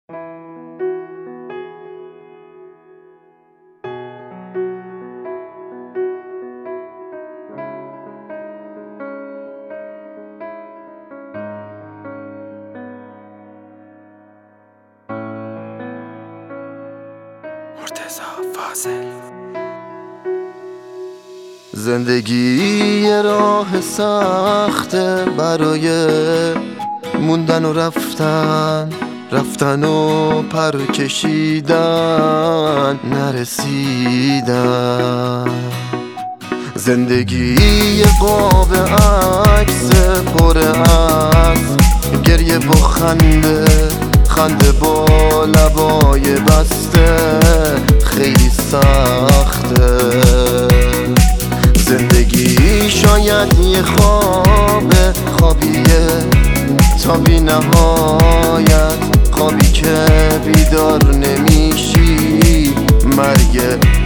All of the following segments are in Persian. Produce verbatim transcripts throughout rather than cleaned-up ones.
زندگی یه راه سخته برای موندن و رفتن، رفتن و پر کشیدن نرسیدن. زندگی یه قاب عکس پر از گریه با خنده، خنده با لبای بسته خیلی سخته. زندگی شاید یه خواب خوابیه تا بی نهایت، خوابی که بیدار نمیشی، مرگ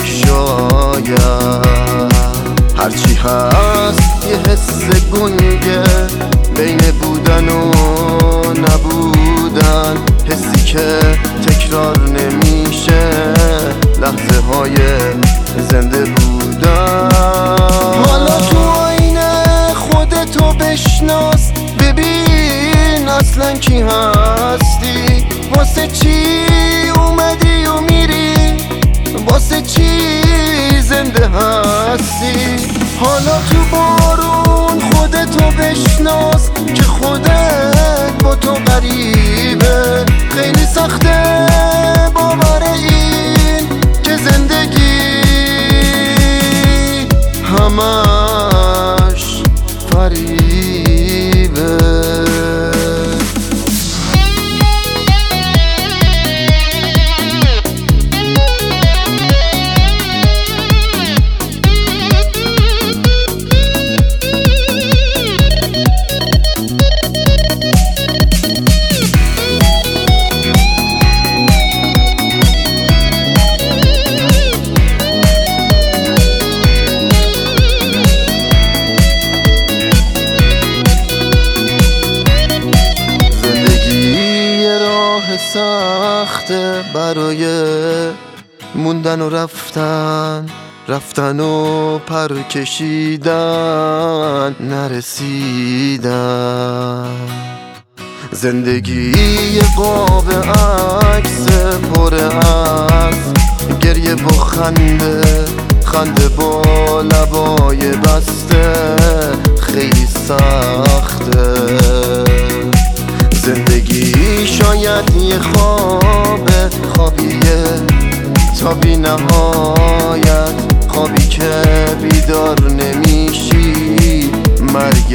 شاید. هرچی هست یه حس گنگه بین بودن و نبودن، حسی که تکرار نمیشه، لحظه های زنده بودن. حالا تو آینه خودتو بشناس، ببین اصلا کی هستی، واسه چی اومدی و میری، واسه چی زنده هستی. حالا تو بارون خودتو بشناس که خودت با تو غریبه. خیلی سخته باور این که زندگی همش فریبه. سخته برای موندن و رفتن، رفتن و پر کشیدن نرسیدن. زندگی یه قاب عکس پر از گریه با خنده، خنده با لبای بسته خیلی سخته. زندگی شاید یه خواب خوابیه تا بی نهایت، خوابی که بیدار نمیشی، مرگ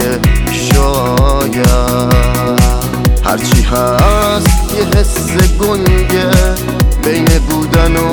شاید. هرچی هست یه حس گنگه بین بودن و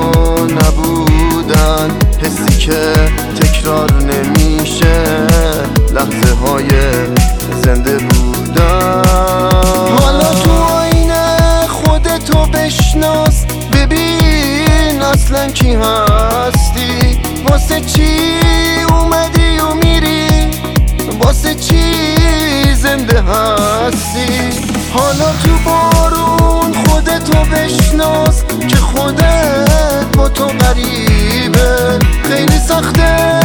نبودن، حسی که تکرار نمیشه، لحظه های زنده بودن. حالا تو آینه خودتو بشناس، ببین اصلا کی هستی، واسه چی اومدی و میری، واسه چی زنده هستی. حالا تو بارون خودتو بشناس که خودت با تو غریبه. خیلی سخته